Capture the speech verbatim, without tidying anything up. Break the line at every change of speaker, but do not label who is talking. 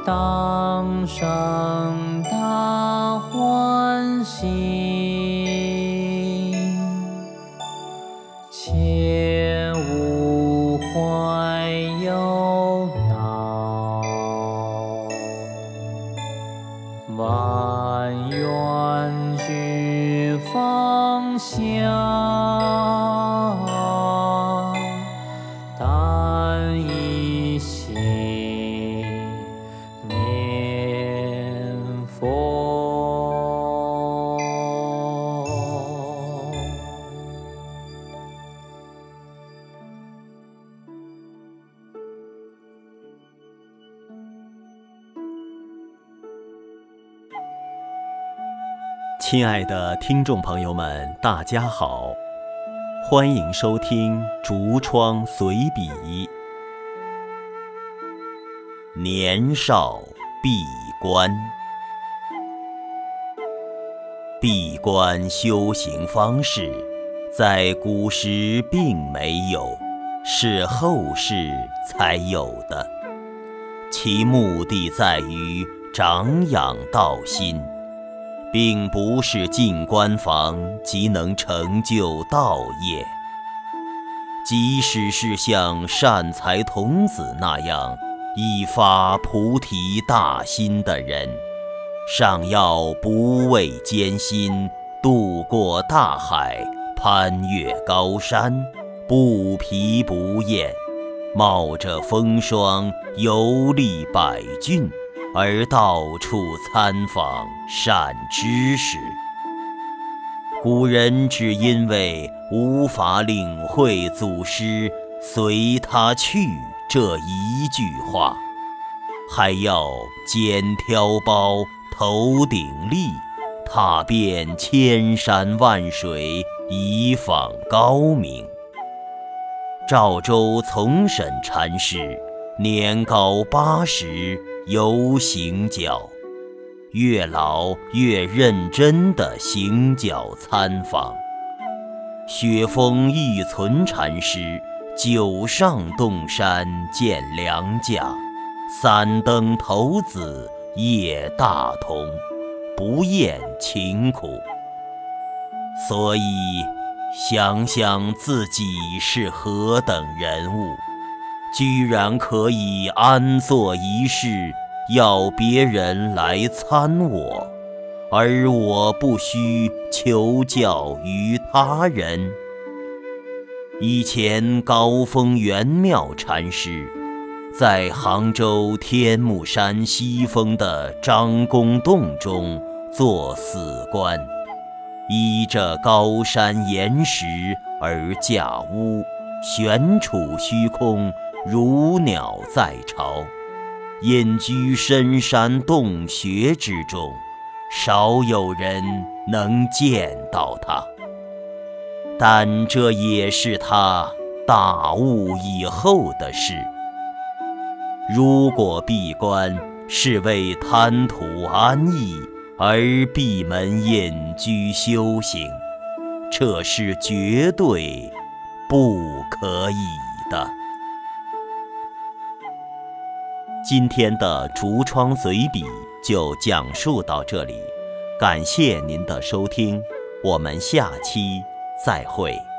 当生大欢喜，切勿怀忧恼，万愿俱放下，但一心念佛。
亲爱的听众朋友们，大家好，欢迎收听竹窗随笔。年少闭关，闭关修行方式在古时并没有，是后世才有的。其目的在于长养道心，并不是进关房即能成就道业。即使是像善财童子那样一发菩提大心的人，尚要不畏艰辛，渡过大海，攀越高山，不疲不厌，冒着风霜，游历百郡，而到处参访善知识。古人只因为无法领会祖师随他去这一句话，还要肩挑包，头顶笠，踏遍千山万水，以访高明。赵州从审禅师年高八十，犹行脚，越老越认真地行脚参访。雪峰一存禅师久上洞山见良价，三登头子夜大同，不厌勤苦。所以想想自己是何等人物，居然可以安坐一室，要别人来参我，而我不需求教于他人。以前高峰圆妙禅师在杭州天目山西峰的张公洞中做死关，依着高山岩石而驾屋，悬处虚空，如鸟在巢，隐居深山洞穴之中，少有人能见到他。但这也是他大悟以后的事。如果闭关是为贪图安逸而闭门隐居修行，这是绝对不可以的。今天的竹窗随笔就讲述到这里，感谢您的收听，我们下期再会。